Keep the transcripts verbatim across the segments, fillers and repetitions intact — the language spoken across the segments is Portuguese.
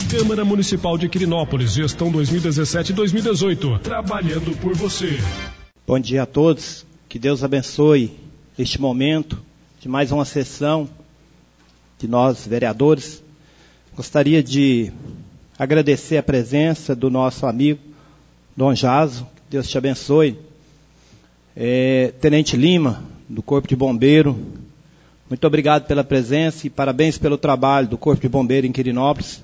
Câmara Municipal de Quirinópolis, gestão dois mil e dezessete a dois mil e dezoito, trabalhando por você. Bom dia a todos, que Deus abençoe este momento de mais uma sessão de nós, vereadores. Gostaria de agradecer a presença do nosso amigo, Dom Jaso, que Deus te abençoe. É, Tenente Lima, do Corpo de Bombeiro, muito obrigado pela presença e parabéns pelo trabalho do Corpo de Bombeiro em Quirinópolis.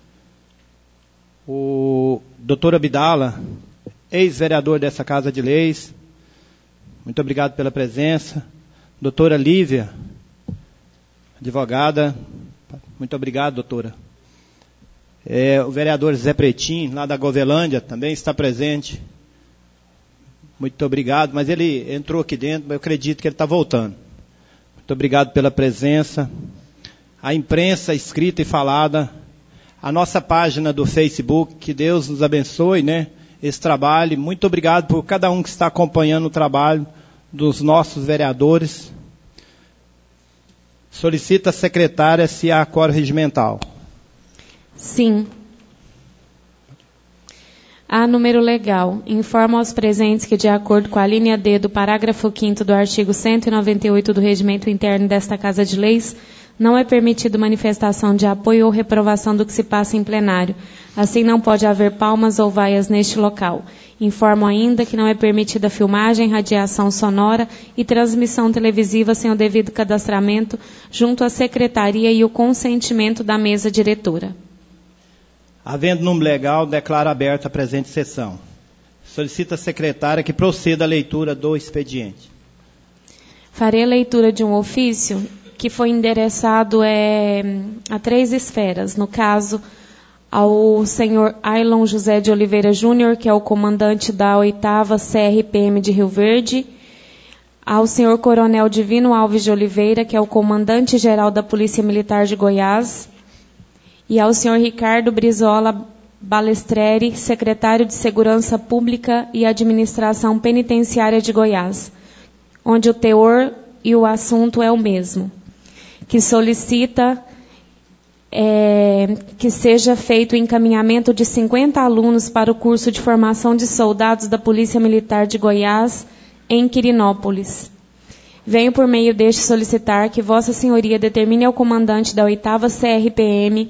O doutor Abdala, ex-vereador dessa Casa de Leis, muito obrigado pela presença. Doutora Lívia, advogada, muito obrigado, doutora. É, o vereador Zé Pretim, lá da Govelândia, também está presente. Muito obrigado, mas ele entrou aqui dentro, mas eu acredito que ele está voltando. Muito obrigado pela presença. A imprensa escrita e falada, a nossa página do Facebook, que Deus nos abençoe, né, esse trabalho. Muito obrigado por cada um que está acompanhando o trabalho dos nossos vereadores. Solicita a secretária se há quórum regimental. Sim. A número legal. Informa aos presentes que, de acordo com a linha D do parágrafo quinto do artigo cento e noventa e oito do Regimento Interno desta Casa de Leis, não é permitido manifestação de apoio ou reprovação do que se passa em plenário. Assim, não pode haver palmas ou vaias neste local. Informo ainda que não é permitida filmagem, radiação sonora e transmissão televisiva sem o devido cadastramento junto à secretaria e o consentimento da mesa diretora. Havendo número legal, declaro aberta a presente sessão. Solicito à secretária que proceda à leitura do expediente. Farei a leitura de um ofício que foi endereçado é, a três esferas. No caso, ao senhor Ailon José de Oliveira Júnior, que é o comandante da oitava C R P M de Rio Verde, ao senhor Coronel Divino Alves de Oliveira, que é o comandante-geral da Polícia Militar de Goiás, e ao senhor Ricardo Brizola Balestreri, secretário de Segurança Pública e Administração Penitenciária de Goiás, onde o teor e o assunto é o mesmo, que solicita é, que seja feito o encaminhamento de cinquenta alunos para o curso de formação de soldados da Polícia Militar de Goiás, em Quirinópolis. Venho por meio deste solicitar que Vossa Senhoria determine ao comandante da oitava C R P M,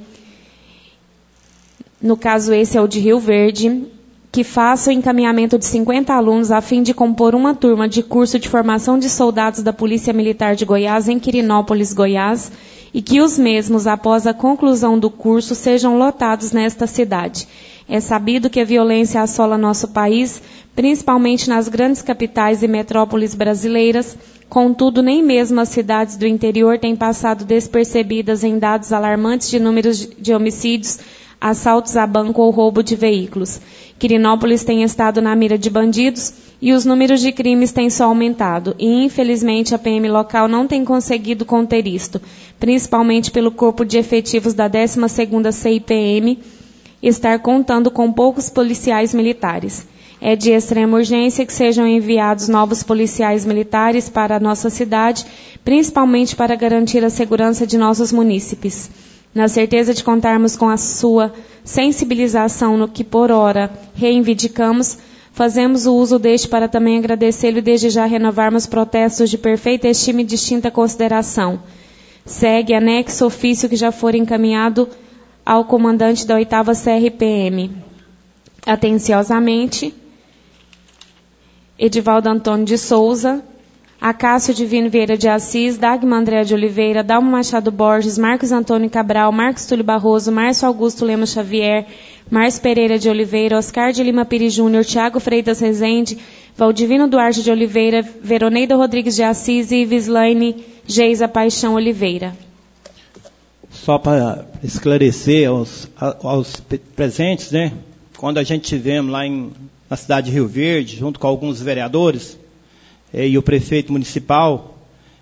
no caso esse é o de Rio Verde, que faça o encaminhamento de cinquenta alunos a fim de compor uma turma de curso de formação de soldados da Polícia Militar de Goiás em Quirinópolis, Goiás, e que os mesmos, após a conclusão do curso, sejam lotados nesta cidade. É sabido que a violência assola nosso país, principalmente nas grandes capitais e metrópoles brasileiras, contudo, nem mesmo as cidades do interior têm passado despercebidas em dados alarmantes de números de homicídios, assaltos a banco ou roubo de veículos. Quirinópolis tem estado na mira de bandidos e os números de crimes têm só aumentado. E, infelizmente, a P M local não tem conseguido conter isto, principalmente pelo corpo de efetivos da décima segunda C I P M estar contando com poucos policiais militares. É de extrema urgência que sejam enviados novos policiais militares para a nossa cidade, principalmente para garantir a segurança de nossos munícipes. Na certeza de contarmos com a sua sensibilização no que por ora reivindicamos, fazemos o uso deste para também agradecê-lo e desde já renovarmos protestos de perfeita estima e distinta consideração. Segue anexo ofício que já for encaminhado ao comandante da oitava C R P M. Atenciosamente, Edivaldo Antônio de Souza, Acácio Divino Vieira de Assis, Dagmar André de Oliveira, Dalma Machado Borges, Marcos Antônio Cabral, Marcos Túlio Barroso, Márcio Augusto Lemos Xavier, Márcio Pereira de Oliveira, Oscar de Lima Pires Júnior, Tiago Freitas Rezende, Valdivino Duarte de Oliveira, Veroneida Rodrigues de Assis e Vislaine Geisa Paixão Oliveira. Só para esclarecer aos, aos presentes, né? Quando a gente tivemos lá em, na cidade de Rio Verde, junto com alguns vereadores, É, e o prefeito municipal,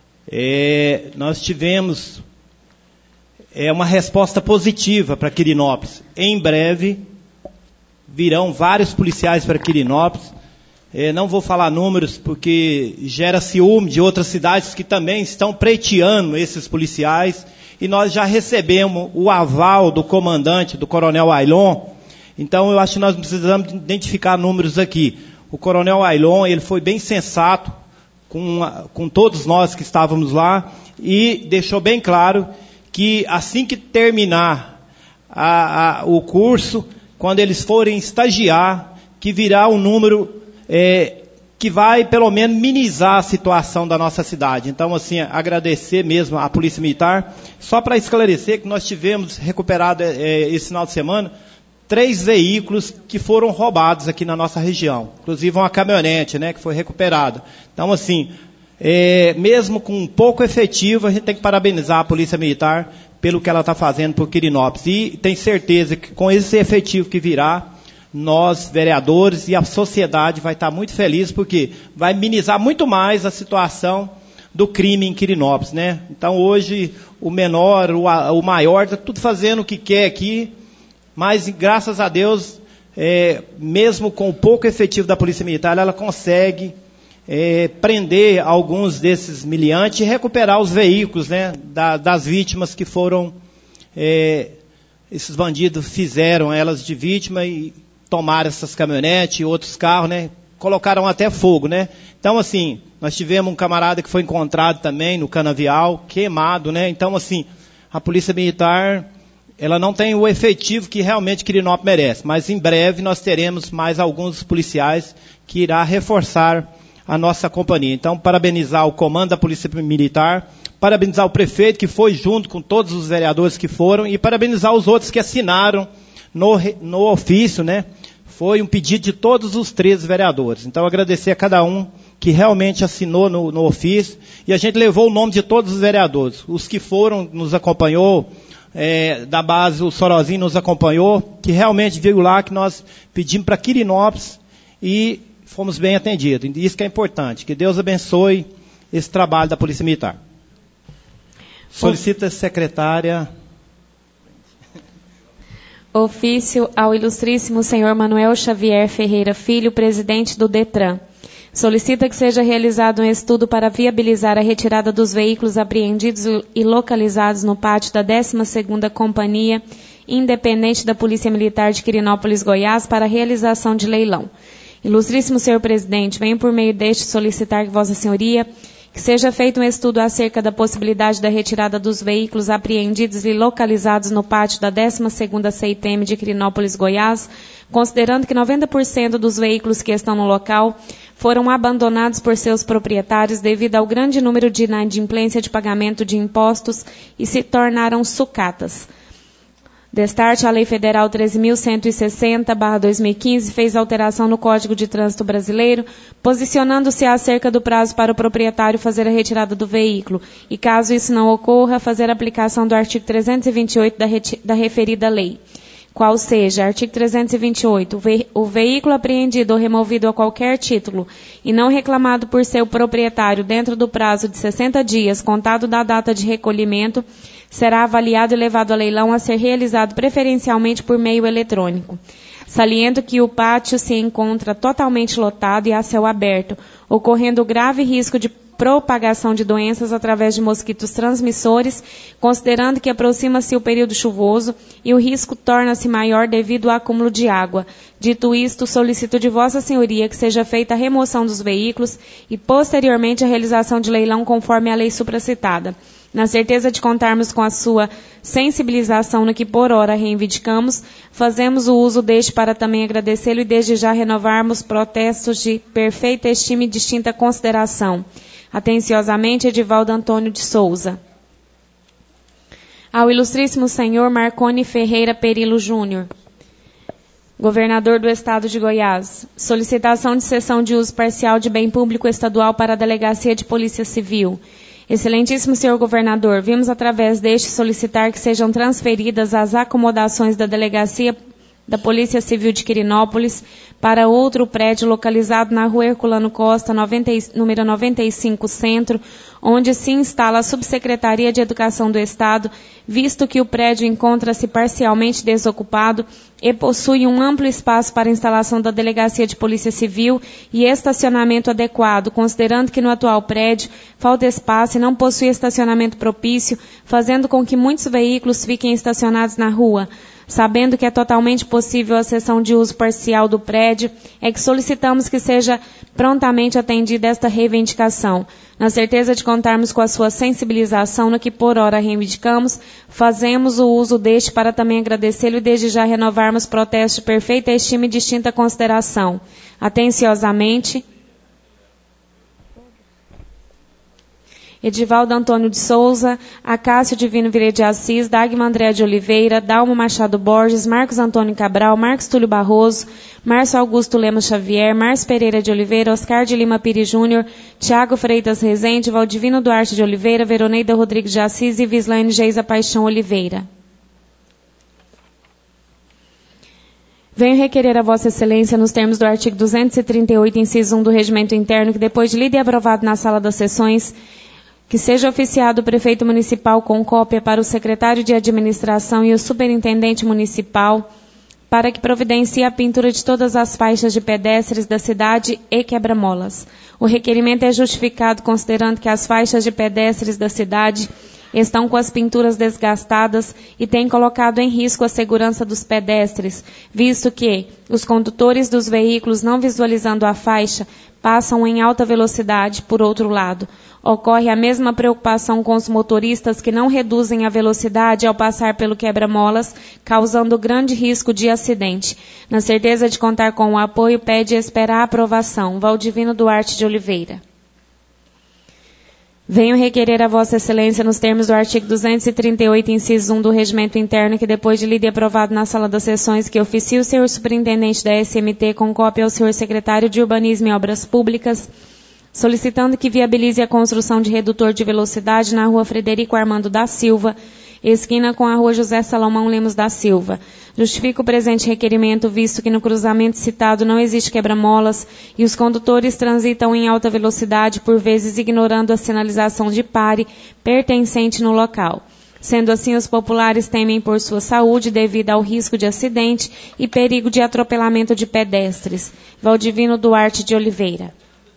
é, nós tivemos é, uma resposta positiva para Quirinópolis. Em breve, virão vários policiais para Quirinópolis, É, não vou falar números porque gera ciúme de outras cidades que também estão preteando esses policiais. E nós já recebemos o aval do comandante, do coronel Ailon. Então eu acho que nós precisamos identificar números aqui. O coronel Ailon, ele foi bem sensato com, com todos nós que estávamos lá e deixou bem claro que assim que terminar a, a, o curso, quando eles forem estagiar, que virá um número é, que vai pelo menos minimizar a situação da nossa cidade. Então, assim, agradecer mesmo à Polícia Militar. Só para esclarecer que nós tivemos recuperado é, esse final de semana três veículos que foram roubados aqui na nossa região. Inclusive uma caminhonete, né, que foi recuperada. Então, assim, é, mesmo com pouco efetivo, a gente tem que parabenizar a Polícia Militar pelo que ela está fazendo por Quirinópolis. E tem certeza que com esse efetivo que virá, nós, vereadores e a sociedade vai estar muito feliz, porque vai minimizar muito mais a situação do crime em Quirinópolis, né? Então, hoje, o menor, o, o maior, está tudo fazendo o que quer aqui, mas, graças a Deus, é, mesmo com o pouco efetivo da Polícia Militar, ela consegue é, prender alguns desses miliantes e recuperar os veículos, né, da, das vítimas que foram, é, esses bandidos fizeram elas de vítima e tomaram essas caminhonetes e outros carros, né? Colocaram até fogo, né? Então, assim, nós tivemos um camarada que foi encontrado também no canavial, queimado, né? Então, assim, a Polícia Militar, ela não tem o efetivo que realmente Quirinópolis merece, mas em breve nós teremos mais alguns policiais que irá reforçar a nossa companhia. Então, parabenizar o comando da Polícia Militar, parabenizar o prefeito que foi junto com todos os vereadores que foram e parabenizar os outros que assinaram no, no ofício, né? Foi um pedido de todos os treze vereadores. Então, agradecer a cada um que realmente assinou no, no ofício. E a gente levou o nome de todos os vereadores. Os que foram, nos acompanhou, é, da base, o Sorozinho nos acompanhou, que realmente veio lá, que nós pedimos para Quirinópolis e fomos bem atendidos. E isso que é importante. Que Deus abençoe esse trabalho da Polícia Militar. Solicita a secretária... Ofício ao ilustríssimo senhor Manuel Xavier Ferreira Filho, presidente do DETRAN. Solicita que seja realizado um estudo para viabilizar a retirada dos veículos apreendidos e localizados no pátio da décima segunda Companhia Independente da Polícia Militar de Quirinópolis, Goiás, para a realização de leilão. Ilustríssimo senhor presidente, venho por meio deste solicitar que Vossa Senhoria que seja feito um estudo acerca da possibilidade da retirada dos veículos apreendidos e localizados no pátio da décima segunda C I T M de Quirinópolis, Goiás, considerando que noventa por cento dos veículos que estão no local foram abandonados por seus proprietários devido ao grande número de inadimplência de pagamento de impostos e se tornaram sucatas. Destarte, a Lei Federal treze mil cento e sessenta barra dois mil e quinze fez alteração no Código de Trânsito Brasileiro, posicionando-se acerca do prazo para o proprietário fazer a retirada do veículo e, caso isso não ocorra, fazer a aplicação do artigo trezentos e vinte e oito da, da referida lei. Qual seja, artigo trezentos e vinte e oito, o, ve o veículo apreendido ou removido a qualquer título e não reclamado por seu proprietário dentro do prazo de sessenta dias, contado da data de recolhimento, será avaliado e levado a leilão a ser realizado preferencialmente por meio eletrônico. Saliento que o pátio se encontra totalmente lotado e a céu aberto, ocorrendo grave risco de propagação de doenças através de mosquitos transmissores, considerando que aproxima-se o período chuvoso e o risco torna-se maior devido ao acúmulo de água. Dito isto, solicito de Vossa Senhoria que seja feita a remoção dos veículos e, posteriormente, a realização de leilão conforme a lei supracitada. Na certeza de contarmos com a sua sensibilização no que por ora reivindicamos, fazemos o uso deste para também agradecê-lo e desde já renovarmos protestos de perfeita estima e distinta consideração. Atenciosamente, Edivaldo Antônio de Souza. Ao ilustríssimo senhor Marconi Ferreira Perillo Júnior, governador do Estado de Goiás, solicitação de cessão de uso parcial de bem público estadual para a Delegacia de Polícia Civil. Excelentíssimo senhor governador, vimos através deste solicitar que sejam transferidas as acomodações da Delegacia da Polícia Civil de Quirinópolis para outro prédio localizado na rua Herculano Costa, noventa, número noventa e cinco, Centro, onde se instala a Subsecretaria de Educação do Estado, visto que o prédio encontra-se parcialmente desocupado e possui um amplo espaço para instalação da Delegacia de Polícia Civil e estacionamento adequado, considerando que no atual prédio falta espaço e não possui estacionamento propício, fazendo com que muitos veículos fiquem estacionados na rua. Sabendo que é totalmente possível a cessão de uso parcial do prédio, é que solicitamos que seja prontamente atendida esta reivindicação. Na certeza de contarmos com a sua sensibilização no que por hora reivindicamos, fazemos o uso deste para também agradecê-lo e desde já renovarmos protestos de perfeita estima e distinta consideração. Atenciosamente, Edivaldo Antônio de Souza, Acácio Divino Vieira de Assis, Dagmar André de Oliveira, Dalmo Machado Borges, Marcos Antônio Cabral, Marcos Túlio Barroso, Márcio Augusto Lemos Xavier, Márcio Pereira de Oliveira, Oscar de Lima Pires Júnior, Tiago Freitas Rezende, Valdivino Duarte de Oliveira, Veroneida Rodrigues de Assis e Vislaine Geisa Paixão Oliveira. Venho requerer a Vossa Excelência, nos termos do artigo duzentos e trinta e oito, inciso um do Regimento Interno, que depois de lido e aprovado na Sala das Sessões, que seja oficiado o prefeito municipal com cópia para o secretário de administração e o superintendente municipal, para que providencie a pintura de todas as faixas de pedestres da cidade e quebra-molas. O requerimento é justificado considerando que as faixas de pedestres da cidade estão com as pinturas desgastadas e têm colocado em risco a segurança dos pedestres, visto que os condutores dos veículos, não visualizando a faixa, passam em alta velocidade. Por outro lado, ocorre a mesma preocupação com os motoristas que não reduzem a velocidade ao passar pelo quebra-molas, causando grande risco de acidente. Na certeza de contar com o apoio, pede e espera a aprovação. Valdivino Duarte de Oliveira. Venho requerer a Vossa Excelência, nos termos do artigo duzentos e trinta e oito, inciso um do Regimento Interno, que depois de lido e aprovado na Sala das Sessões, que oficie o senhor Superintendente da S M T com cópia ao senhor Secretário de Urbanismo e Obras Públicas, solicitando que viabilize a construção de redutor de velocidade na Rua Frederico Armando da Silva, esquina com a Rua José Salomão Lemos da Silva. Justifico o presente requerimento, visto que no cruzamento citado não existe quebra-molas e os condutores transitam em alta velocidade, por vezes ignorando a sinalização de pare pertencente no local. Sendo assim, os populares temem por sua saúde devido ao risco de acidente e perigo de atropelamento de pedestres. Valdivino Duarte de Oliveira.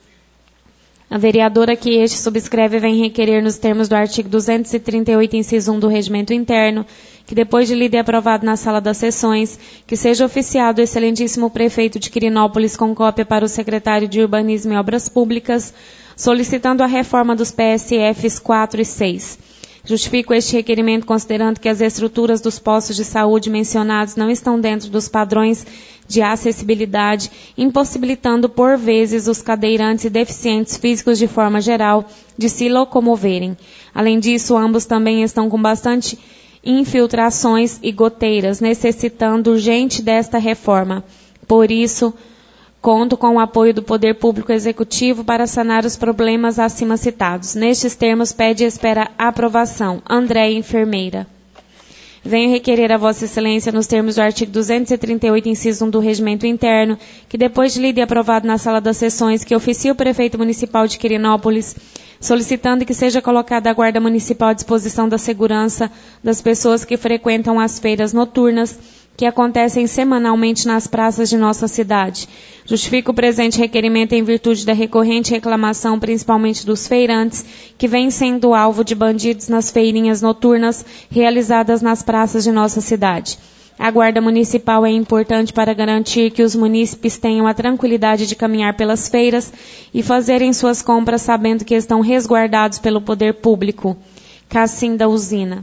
A vereadora que este subscreve vem requerer, nos termos do artigo duzentos e trinta e oito, inciso um do Regimento Interno, que depois de lido e aprovado na Sala das Sessões, que seja oficiado o excelentíssimo prefeito de Quirinópolis com cópia para o secretário de Urbanismo e Obras Públicas, solicitando a reforma dos P S Fs quatro e seis. Justifico este requerimento considerando que as estruturas dos postos de saúde mencionados não estão dentro dos padrões de acessibilidade, impossibilitando por vezes os cadeirantes e deficientes físicos de forma geral de se locomoverem. Além disso, ambos também estão com bastante infiltrações e goteiras, necessitando urgente desta reforma. Por isso, conto com o apoio do Poder Público Executivo para sanar os problemas acima citados. Nestes termos, pede e espera aprovação. Andréia, enfermeira. Venho requerer a Vossa Excelência, nos termos do artigo duzentos e trinta e oito, inciso um do Regimento Interno, que depois de lido e aprovado na Sala das Sessões, que oficie o Prefeito Municipal de Quirinópolis, solicitando que seja colocada a Guarda Municipal à disposição da segurança das pessoas que frequentam as feiras noturnas, que acontecem semanalmente nas praças de nossa cidade. Justifico o presente requerimento em virtude da recorrente reclamação, principalmente dos feirantes, que vêm sendo alvo de bandidos nas feirinhas noturnas realizadas nas praças de nossa cidade. A Guarda Municipal é importante para garantir que os munícipes tenham a tranquilidade de caminhar pelas feiras e fazerem suas compras sabendo que estão resguardados pelo poder público. Cassim da Usina.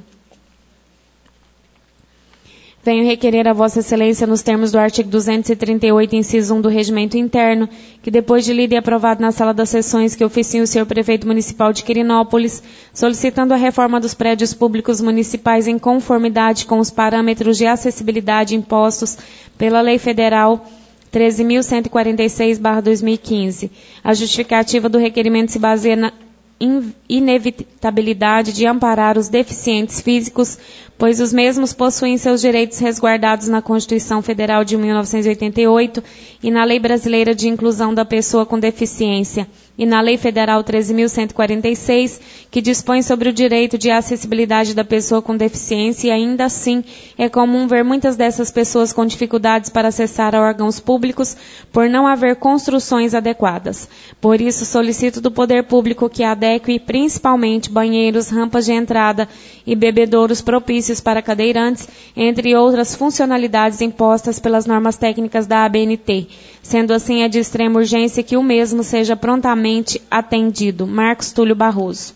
Venho requerer a Vossa Excelência, nos termos do artigo duzentos e trinta e oito, inciso um do Regimento Interno, que depois de lido e aprovado na Sala das Sessões, que oficie o senhor Prefeito Municipal de Quirinópolis, solicitando a reforma dos prédios públicos municipais em conformidade com os parâmetros de acessibilidade impostos pela Lei Federal treze mil cento e quarenta e seis barra dois mil e quinze. A justificativa do requerimento se baseia na inevitabilidade de amparar os deficientes físicos pois os mesmos possuem seus direitos resguardados na Constituição Federal de mil novecentos e oitenta e oito e na Lei Brasileira de Inclusão da Pessoa com Deficiência e na Lei Federal treze mil cento e quarenta e seis, que dispõe sobre o direito de acessibilidade da pessoa com deficiência, e ainda assim é comum ver muitas dessas pessoas com dificuldades para acessar a órgãos públicos por não haver construções adequadas. Por isso, solicito do poder público que adeque principalmente banheiros, rampas de entrada e bebedouros propícios para cadeirantes, entre outras funcionalidades impostas pelas normas técnicas da A B N T. Sendo assim, é de extrema urgência que o mesmo seja prontamente atendido. Marcos Túlio Barroso.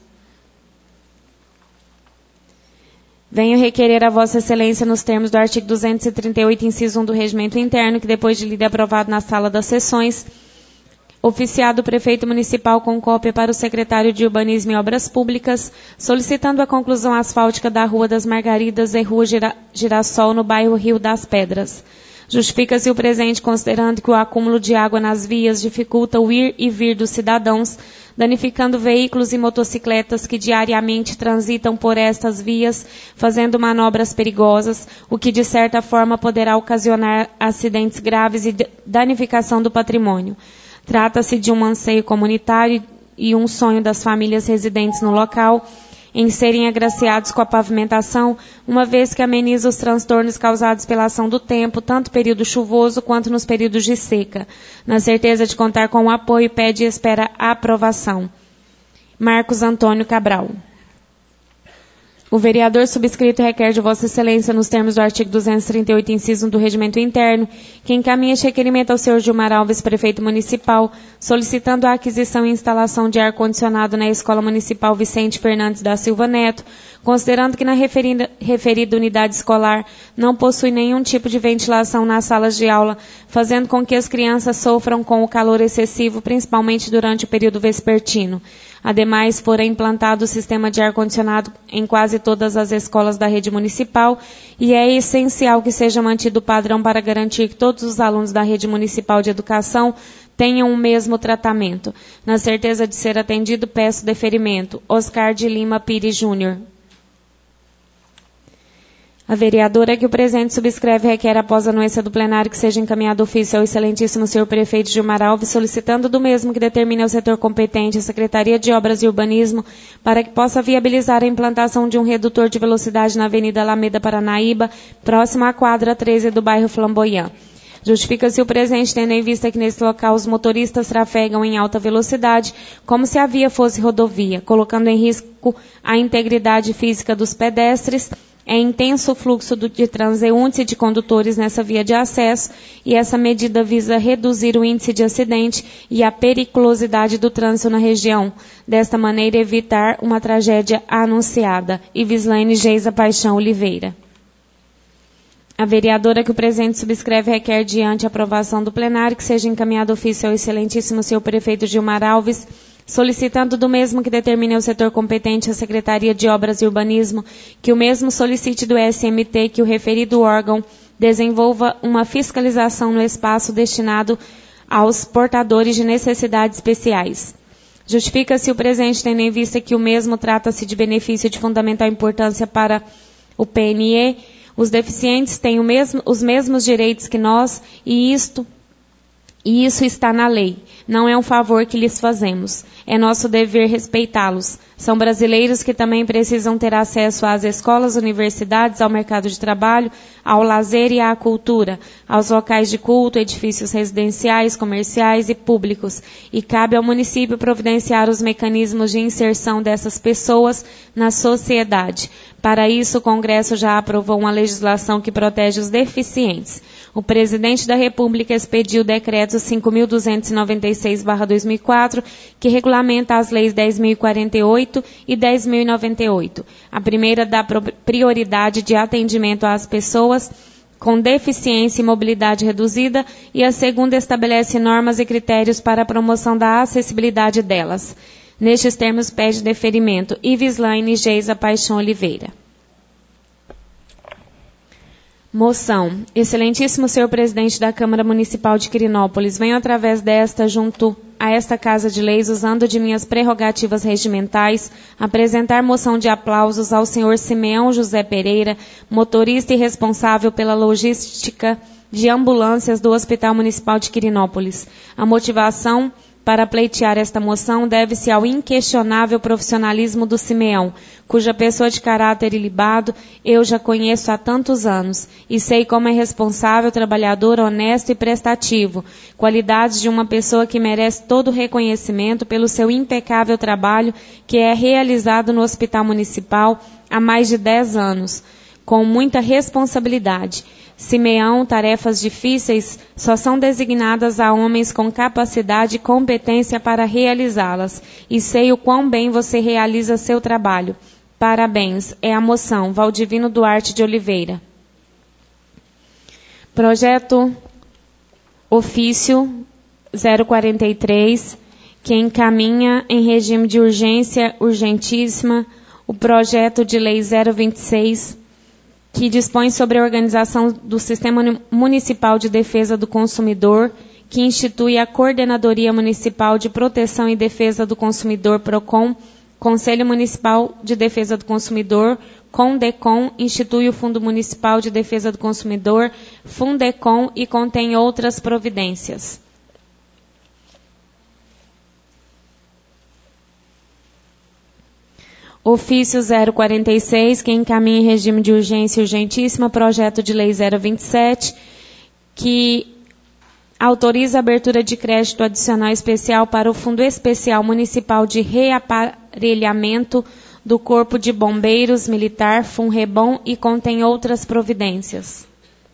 Venho requerer a Vossa Excelência, nos termos do artigo duzentos e trinta e oito, inciso um do Regimento Interno, que depois de lido e aprovado na sala das sessões, oficiado o prefeito municipal com cópia para o secretário de Urbanismo e Obras Públicas, solicitando a conclusão asfáltica da Rua das Margaridas e Rua Gira- Girassol, no bairro Rio das Pedras. Justifica-se o presente considerando que o acúmulo de água nas vias dificulta o ir e vir dos cidadãos, danificando veículos e motocicletas que diariamente transitam por estas vias, fazendo manobras perigosas, o que de certa forma poderá ocasionar acidentes graves e danificação do patrimônio. Trata-se de um anseio comunitário e um sonho das famílias residentes no local, em serem agraciados com a pavimentação, uma vez que ameniza os transtornos causados pela ação do tempo, tanto período chuvoso quanto nos períodos de seca. Na certeza de contar com o apoio, pede e espera a aprovação. Marcos Antônio Cabral. O vereador subscrito requer de Vossa Excelência, nos termos do artigo duzentos e trinta e oito, inciso um do Regimento Interno, que encaminhe este requerimento ao senhor Gilmar Alves, prefeito municipal, solicitando a aquisição e instalação de ar-condicionado na Escola Municipal Vicente Fernandes da Silva Neto, considerando que na referida, referida unidade escolar não possui nenhum tipo de ventilação nas salas de aula, fazendo com que as crianças sofram com o calor excessivo, principalmente durante o período vespertino. Ademais, fora implantado o sistema de ar-condicionado em quase todas as escolas da rede municipal e é essencial que seja mantido o padrão para garantir que todos os alunos da rede municipal de educação tenham o mesmo tratamento. Na certeza de ser atendido, peço deferimento. Oscar de Lima Pires Júnior. A vereadora que o presente subscreve requer, após a anuência do plenário, que seja encaminhado ofício ao excelentíssimo senhor prefeito Gilmar Alves, solicitando do mesmo que determine ao setor competente, a Secretaria de Obras e Urbanismo, para que possa viabilizar a implantação de um redutor de velocidade na Avenida Alameda Paranaíba, próximo à quadra treze do bairro Flamboyant. Justifica-se o presente, tendo em vista que nesse local os motoristas trafegam em alta velocidade, como se a via fosse rodovia, colocando em risco a integridade física dos pedestres. É intenso o fluxo de transeuntes e de condutores nessa via de acesso, e essa medida visa reduzir o índice de acidente e a periculosidade do trânsito na região. Desta maneira, evitar uma tragédia anunciada. Ivislaine Geisa Paixão Oliveira. A vereadora que o presente subscreve requer, diante a aprovação do plenário, que seja encaminhado ofício ao excelentíssimo senhor prefeito Gilmar Alves, solicitando do mesmo que determine ao setor competente, a Secretaria de Obras e Urbanismo, que o mesmo solicite do S M T que o referido órgão desenvolva uma fiscalização no espaço destinado aos portadores de necessidades especiais. Justifica-se o presente, tendo em vista que o mesmo trata-se de benefício de fundamental importância para o P N E. Os deficientes têm o mesmo, os mesmos direitos que nós, e isto, e isso está na lei. Não é um favor que lhes fazemos. É nosso dever respeitá-los. São brasileiros que também precisam ter acesso às escolas, universidades, ao mercado de trabalho, ao lazer e à cultura, aos locais de culto, edifícios residenciais, comerciais e públicos. E cabe ao município providenciar os mecanismos de inserção dessas pessoas na sociedade. Para isso, o Congresso já aprovou uma legislação que protege os deficientes. O presidente da República expediu o decreto cinco mil duzentos e noventa e seis barra dois mil e quatro, que regulamenta as leis dez mil e quarenta e oito e dez mil e noventa e oito. A primeira dá prioridade de atendimento às pessoas com deficiência e mobilidade reduzida, e a segunda estabelece normas e critérios para a promoção da acessibilidade delas. Nestes termos, pede deferimento. Ivislaine Geisa Paixão Oliveira. Moção. Excelentíssimo senhor presidente da Câmara Municipal de Quirinópolis, venho através desta, junto a esta Casa de Leis, usando de minhas prerrogativas regimentais, apresentar moção de aplausos ao senhor Simeão José Pereira, motorista e responsável pela logística de ambulâncias do Hospital Municipal de Quirinópolis. A motivação para pleitear esta moção deve-se ao inquestionável profissionalismo do Simeão, cuja pessoa de caráter ilibado eu já conheço há tantos anos, e sei como é responsável, trabalhador, honesto e prestativo, qualidades de uma pessoa que merece todo o reconhecimento pelo seu impecável trabalho que é realizado no Hospital Municipal há mais de dez anos, com muita responsabilidade. Simeão, tarefas difíceis só são designadas a homens com capacidade e competência para realizá-las, e sei o quão bem você realiza seu trabalho. Parabéns. É a moção. Valdivino Duarte de Oliveira. Projeto ofício zero quarenta e três, que encaminha em regime de urgência urgentíssima o projeto de lei zero vinte e seis, que dispõe sobre a organização do Sistema Municipal de Defesa do Consumidor, que institui a Coordenadoria Municipal de Proteção e Defesa do Consumidor, PROCON, Conselho Municipal de Defesa do Consumidor, CONDECON, institui o Fundo Municipal de Defesa do Consumidor, FUNDECON, e contém outras providências. Ofício zero quarenta e seis, que encaminha em regime de urgência urgentíssima projeto de lei zero vinte e sete, que autoriza a abertura de crédito adicional especial para o Fundo Especial Municipal de Reaparelhamento do Corpo de Bombeiros Militar, FUNREBOM, e contém outras providências.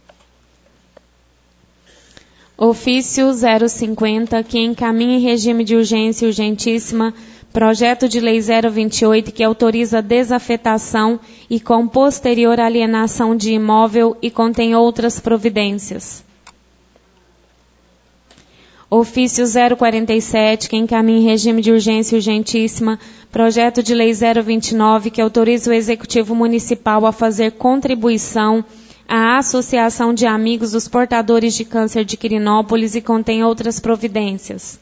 Ofício zero cinquenta, que encaminha em regime de urgência urgentíssima projeto de lei zero vinte e oito, que autoriza a desafetação e com posterior alienação de imóvel e contém outras providências. Ofício zero quarenta e sete, que encaminha em regime de urgência urgentíssima projeto de lei zero vinte e nove, que autoriza o Executivo Municipal a fazer contribuição à Associação de Amigos dos Portadores de Câncer de Quirinópolis e contém outras providências.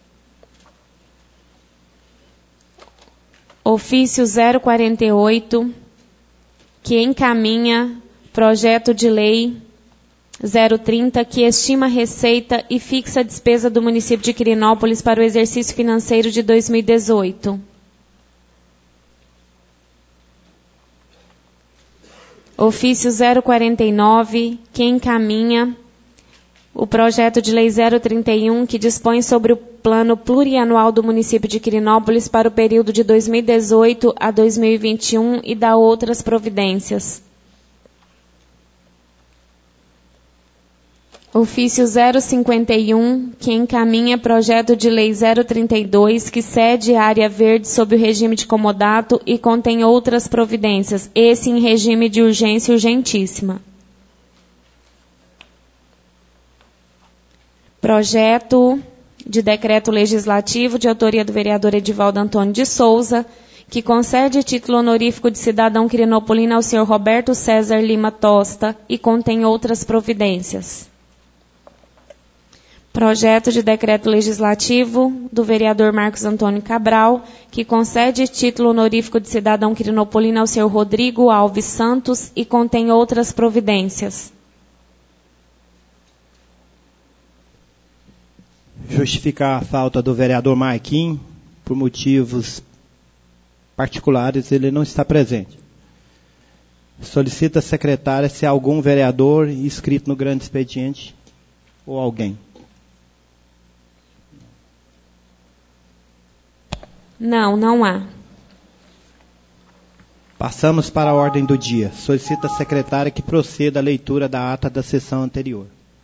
Ofício zero quarenta e oito, que encaminha projeto de lei zero trinta, que estima a receita e fixa a despesa do município de Quirinópolis para o exercício financeiro de dois mil e dezoito. Ofício zero quarenta e nove, que encaminha o projeto de lei zero trinta e um, que dispõe sobre o plano plurianual do município de Quirinópolis para o período de dois mil e dezoito a dois mil e vinte e um e dá outras providências. Ofício zero cinquenta e um, que encaminha projeto de lei zero trinta e dois, que cede área verde sob o regime de comodato e contém outras providências, esse em regime de urgência urgentíssima. Projeto de decreto legislativo de autoria do vereador Edivaldo Antônio de Souza, que concede título honorífico de cidadão quirinopolino ao senhor Roberto César Lima Tosta e contém outras providências. Projeto de decreto legislativo do vereador Marcos Antônio Cabral, que concede título honorífico de cidadão quirinopolino ao senhor Rodrigo Alves Santos e contém outras providências. Justificar a falta do vereador Marquinhos, por motivos particulares, ele não está presente. Solicita a secretária se há algum vereador inscrito no grande expediente ou alguém. Não, não há. Passamos para a ordem do dia. Solicita a secretária que proceda à leitura da ata da sessão anterior.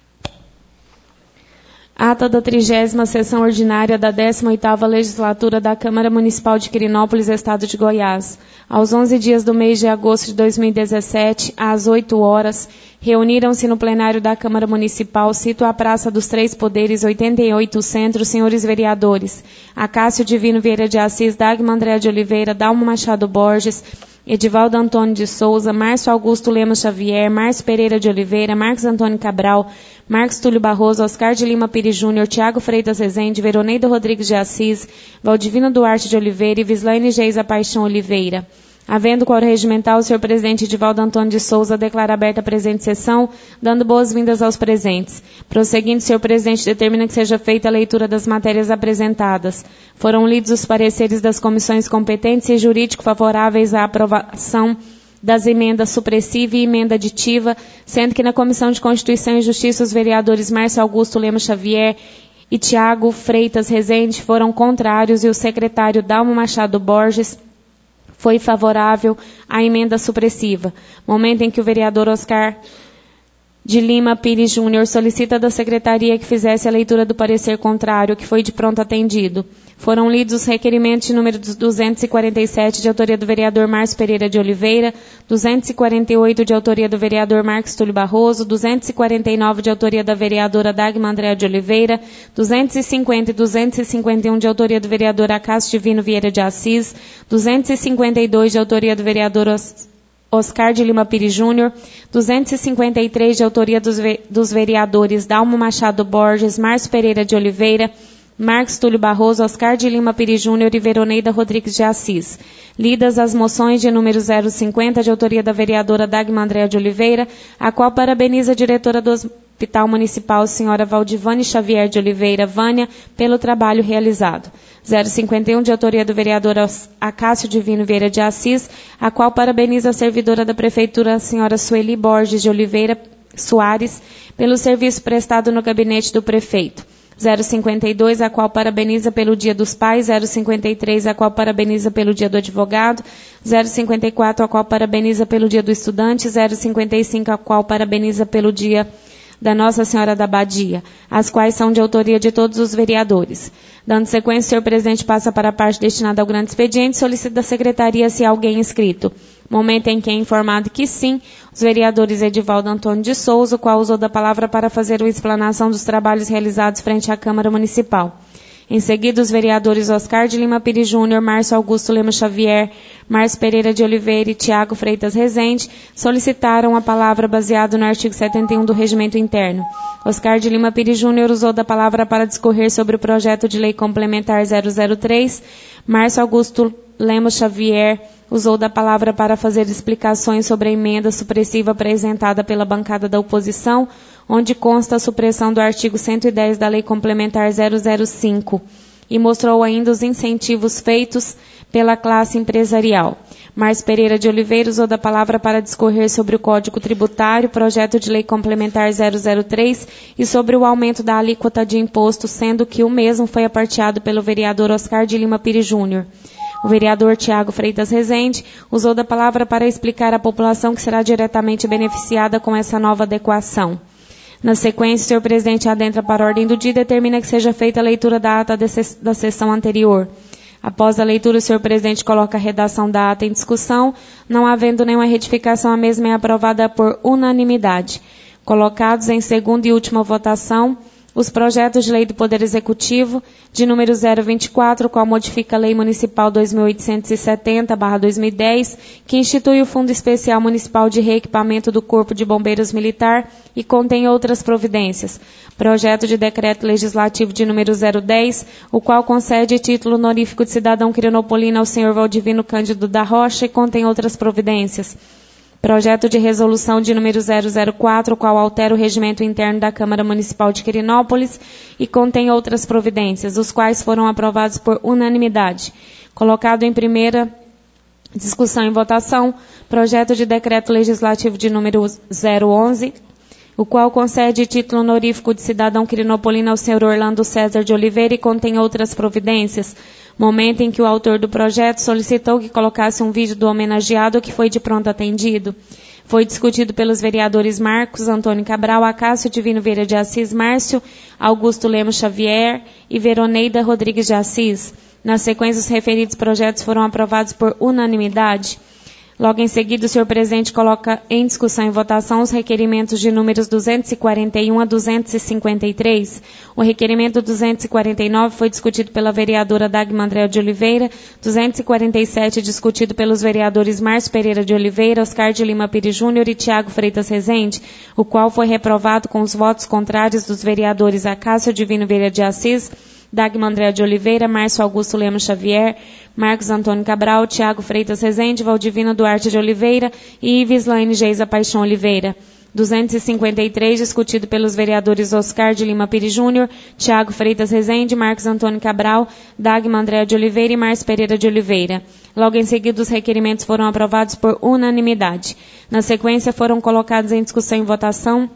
Ata da trigésima sessão ordinária da décima oitava legislatura da Câmara Municipal de Quirinópolis, Estado de Goiás. Aos onze dias do mês de agosto de dois mil e dezessete, às oito horas, reuniram-se no plenário da Câmara Municipal, cito a Praça dos Três Poderes, oitenta e oito Centro, senhores vereadores, Acácio Divino Vieira de Assis, Dagmar André de Oliveira, Dalmo Machado Borges, Edivaldo Antônio de Souza, Márcio Augusto Lemos Xavier, Márcio Pereira de Oliveira, Marcos Antônio Cabral, Marcos Túlio Barroso, Oscar de Lima Pires Júnior, Tiago Freitas Rezende, Veroneida Rodrigues de Assis, Valdivino Duarte de Oliveira e Vislaine Geisa Paixão Oliveira. Havendo quórum regimental, o senhor presidente Edivaldo Antônio de Souza declara aberta a presente sessão, dando boas-vindas aos presentes. Prosseguindo, o senhor presidente determina que seja feita a leitura das matérias apresentadas. Foram lidos os pareceres das comissões competentes e jurídico favoráveis à aprovação das emendas supressiva e emenda aditiva, sendo que na Comissão de Constituição e Justiça os vereadores Márcio Augusto Lemos Xavier e Tiago Freitas Rezende foram contrários e o secretário Dalmo Machado Borges foi favorável à emenda supressiva, momento em que o vereador Oscar de Lima Pires Júnior solicita da secretaria que fizesse a leitura do parecer contrário, que foi de pronto atendido. Foram lidos os requerimentos de número duzentos e quarenta e sete, de autoria do vereador Márcio Pereira de Oliveira, duzentos e quarenta e oito, de autoria do vereador Marcos Túlio Barroso, duzentos e quarenta e nove, de autoria da vereadora Dagmar Andréa de Oliveira, duzentos e cinquenta e duzentos e cinquenta e um, de autoria do vereador Acácio Divino Vieira de Assis, duzentos e cinquenta e dois, de autoria do vereador Oscar de Lima Pires Júnior, duzentos e cinquenta e três, de autoria dos, ve dos vereadores Dalmo Machado Borges, Márcio Pereira de Oliveira, Marcos Túlio Barroso, Oscar de Lima Pires Júnior e Veroneida Rodrigues de Assis. Lidas as moções de número zero cinquenta, de autoria da vereadora Dagmar Andréa de Oliveira, a qual parabeniza a diretora do Hospital Municipal, senhora Valdivane Xavier de Oliveira, Vânia, pelo trabalho realizado. zero cinquenta e um, de autoria do vereador Acácio Divino Vieira de Assis, a qual parabeniza a servidora da Prefeitura, a senhora Sueli Borges de Oliveira Soares, pelo serviço prestado no gabinete do prefeito. zero cinquenta e dois, a qual parabeniza pelo Dia dos Pais, zero cinquenta e três, a qual parabeniza pelo Dia do Advogado, zero cinquenta e quatro, a qual parabeniza pelo Dia do Estudante, zero cinquenta e cinco, a qual parabeniza pelo Dia da Nossa Senhora da Badia, as quais são de autoria de todos os vereadores. Dando sequência, o senhor presidente passa para a parte destinada ao grande expediente e solicita da secretaria se há alguém inscrito. Momento em que é informado que sim, os vereadores Edivaldo Antônio de Souza, o qual usou da palavra para fazer a explanação dos trabalhos realizados frente à Câmara Municipal. Em seguida, os vereadores Oscar de Lima Pires Júnior, Márcio Augusto Lemos Xavier, Márcio Pereira de Oliveira e Tiago Freitas Rezende solicitaram a palavra baseado no artigo setenta e um do Regimento Interno. Oscar de Lima Pires Júnior usou da palavra para discorrer sobre o projeto de lei complementar zero zero três. Márcio Augusto Lemos Xavier usou da palavra para fazer explicações sobre a emenda supressiva apresentada pela bancada da oposição, onde consta a supressão do artigo cento e dez da Lei Complementar zero zero cinco, e mostrou ainda os incentivos feitos pela classe empresarial. Márcio Pereira de Oliveira usou da palavra para discorrer sobre o Código Tributário, projeto de Lei Complementar zero zero três, e sobre o aumento da alíquota de imposto, sendo que o mesmo foi aparteado pelo vereador Oscar de Lima Pires Júnior. O vereador Tiago Freitas Rezende usou da palavra para explicar à população que será diretamente beneficiada com essa nova adequação. Na sequência, o senhor presidente adentra para a ordem do dia e determina que seja feita a leitura da ata da sessão anterior. Após a leitura, o senhor presidente coloca a redação da ata em discussão. Não havendo nenhuma retificação, a mesma é aprovada por unanimidade. Colocados em segunda e última votação, os projetos de lei do Poder Executivo, de número zero vinte e quatro, qual modifica a Lei Municipal dois mil oitocentos e setenta barra dois mil e dez, que institui o Fundo Especial Municipal de Reequipamento do Corpo de Bombeiros Militar e contém outras providências. Projeto de Decreto Legislativo de número zero dez, o qual concede título honorífico de cidadão quirinopolino ao senhor Valdivino Cândido da Rocha e contém outras providências. Projeto de resolução de número zero zero quatro, o qual altera o regimento interno da Câmara Municipal de Quirinópolis e contém outras providências, os quais foram aprovados por unanimidade. Colocado em primeira discussão e votação, projeto de decreto legislativo de número zero onze, o qual concede título honorífico de cidadão quirinopolino ao senhor Orlando César de Oliveira e contém outras providências, momento em que o autor do projeto solicitou que colocasse um vídeo do homenageado que foi de pronto atendido. Foi discutido pelos vereadores Marcos Antônio Cabral, Acácio Divino Vieira de Assis, Márcio Augusto Lemos Xavier e Veroneida Rodrigues de Assis. Na sequência, os referidos projetos foram aprovados por unanimidade. Logo em seguida, o senhor presidente coloca em discussão e votação os requerimentos de números duzentos e quarenta e um a duzentos e cinquenta e três. O requerimento duzentos e quarenta e nove foi discutido pela vereadora Dagmar Andréa de Oliveira, duzentos e quarenta e sete discutido pelos vereadores Márcio Pereira de Oliveira, Oscar de Lima Pires Júnior e Tiago Freitas Rezende, o qual foi reprovado com os votos contrários dos vereadores Acácio Divino Vieira de Assis, Dagmar Andréa de Oliveira, Márcio Augusto Lemos Xavier, Marcos Antônio Cabral, Tiago Freitas Rezende, Valdivino Duarte de Oliveira e Ivislaine Geisa Paixão Oliveira. duzentos e cinquenta e três, discutido pelos vereadores Oscar de Lima Pires Júnior, Tiago Freitas Rezende, Marcos Antônio Cabral, Dagmar Andréa de Oliveira e Márcio Pereira de Oliveira. Logo em seguida, os requerimentos foram aprovados por unanimidade. Na sequência, foram colocados em discussão e votação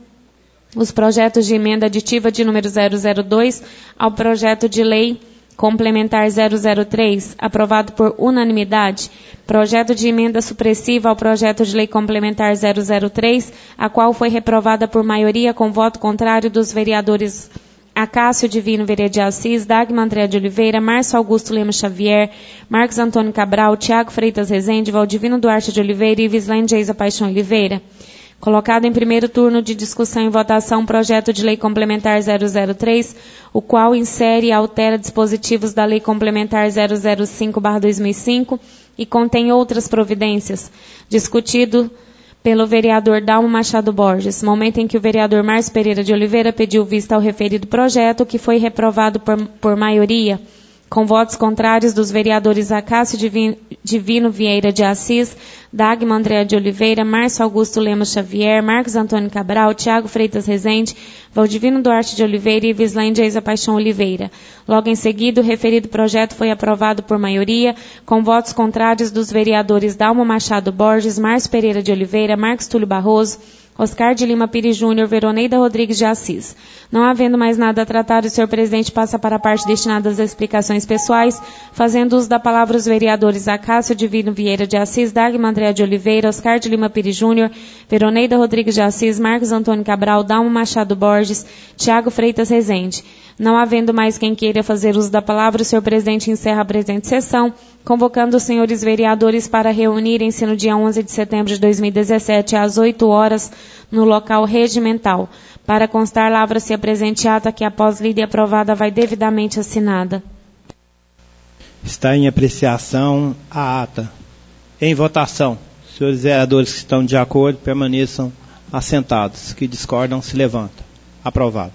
os projetos de emenda aditiva de número zero zero dois ao projeto de lei complementar zero zero três, aprovado por unanimidade, projeto de emenda supressiva ao projeto de lei complementar zero zero três, a qual foi reprovada por maioria com voto contrário dos vereadores Acácio Divino Vieira de Assis, Dagmar Andréa de Oliveira, Márcio Augusto Lemos Xavier, Marcos Antônio Cabral, Tiago Freitas Rezende, Valdivino Duarte de Oliveira e Ivislaine Geisa Paixão Oliveira. Colocado em primeiro turno de discussão e votação, projeto de lei complementar zero zero três, o qual insere e altera dispositivos da lei complementar zero zero cinco barra dois mil e cinco e contém outras providências. Discutido pelo vereador Dalmo Machado Borges, momento em que o vereador Márcio Pereira de Oliveira pediu vista ao referido projeto, que foi reprovado por, por maioria, com votos contrários dos vereadores Acácio Divino, Divino Vieira de Assis, Dagmar Andréa de Oliveira, Márcio Augusto Lemos Xavier, Marcos Antônio Cabral, Tiago Freitas Rezende, Valdivino Duarte de Oliveira e Ivislaine Geisa Paixão Oliveira. Logo em seguida, o referido projeto foi aprovado por maioria, com votos contrários dos vereadores Dalmo Machado Borges, Márcio Pereira de Oliveira, Marcos Túlio Barroso, Oscar de Lima Pires Júnior, Veroneida Rodrigues de Assis. Não havendo mais nada a tratar, o senhor presidente passa para a parte destinada às explicações pessoais, fazendo uso da palavra os vereadores Acácio Divino Vieira de Assis, Dagmar Andréa de Oliveira, Oscar de Lima Pires Júnior, Veroneida Rodrigues de Assis, Marcos Antônio Cabral, Dalmo Machado Borges, Tiago Freitas Rezende. Não havendo mais quem queira fazer uso da palavra, o senhor presidente encerra a presente sessão, convocando os senhores vereadores para reunirem-se no dia onze de setembro de dois mil e dezessete, às oito horas, no local regimental. Para constar, lavra-se a presente ata que, após lida e aprovada, vai devidamente assinada. Está em apreciação a ata. Em votação. Senhores vereadores que estão de acordo, permaneçam assentados. Que discordam, se levantam. Aprovado.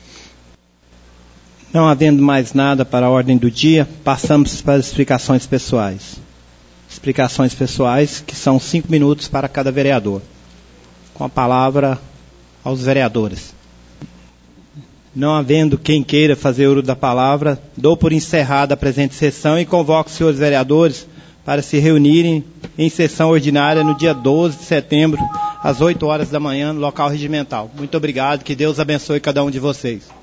Não havendo mais nada para a ordem do dia, passamos para as explicações pessoais. Explicações pessoais, que são cinco minutos para cada vereador. Com a palavra aos vereadores. Não havendo quem queira fazer uso da palavra, dou por encerrada a presente sessão e convoco os senhores vereadores para se reunirem em sessão ordinária no dia doze de setembro, às oito horas da manhã, no local regimental. Muito obrigado, que Deus abençoe cada um de vocês.